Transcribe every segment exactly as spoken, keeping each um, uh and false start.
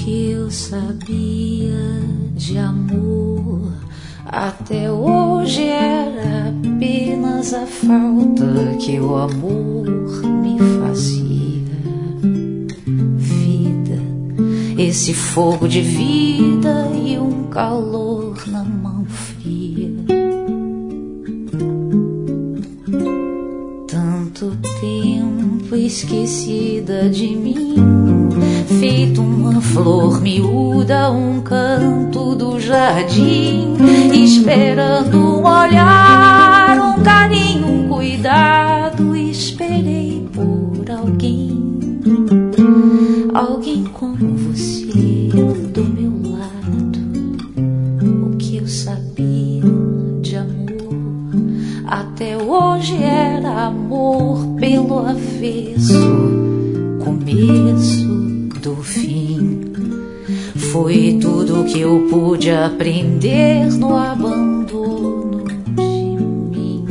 que eu sabia de amor até hoje era apenas a falta que o amor me fazia. Vida, esse fogo de vida e um calor na mão fria. Tanto tempo esquecida de mim, feito uma flor miúda, um canto do jardim, esperando um olhar, um carinho, um cuidado. Esperei por alguém, alguém como você do meu lado. O que eu sabia de amor até hoje era amor pelo avesso, começo do fim. Foi tudo que eu pude aprender no abandono de mim.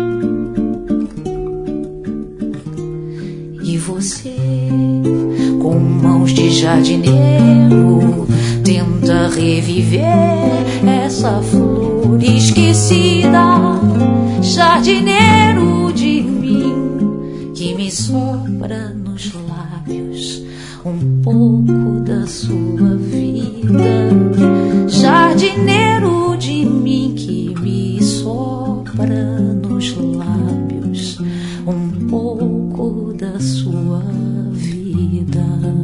E você, com mãos de jardineiro, tenta reviver essa flor esquecida. Jardineiro de mim, que me sopra nos lábios um pouco da sua vida. Jardineiro de mim, que me sopra nos lábios um pouco da sua vida.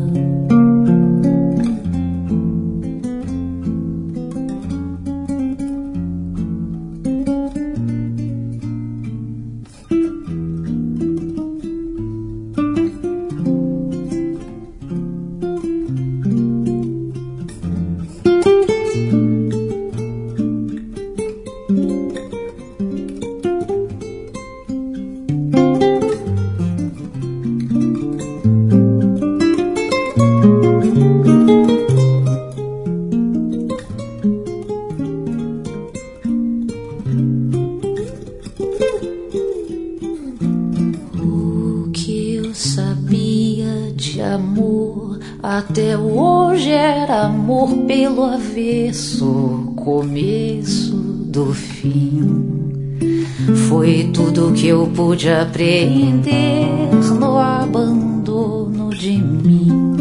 Até hoje era amor pelo avesso, começo do fim. Foi tudo que eu pude aprender no abandono de mim.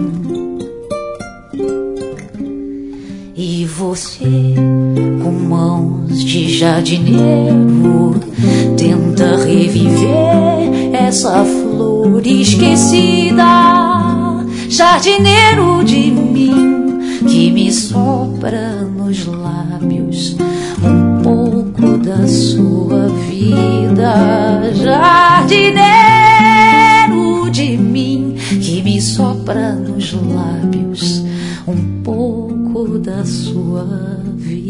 E você, com mãos de jardineiro, tenta reviver essa flor esquecida. Jardineiro de mim, que me sopra nos lábios um pouco da sua vida. Jardineiro de mim, que me sopra nos lábios um pouco da sua vida.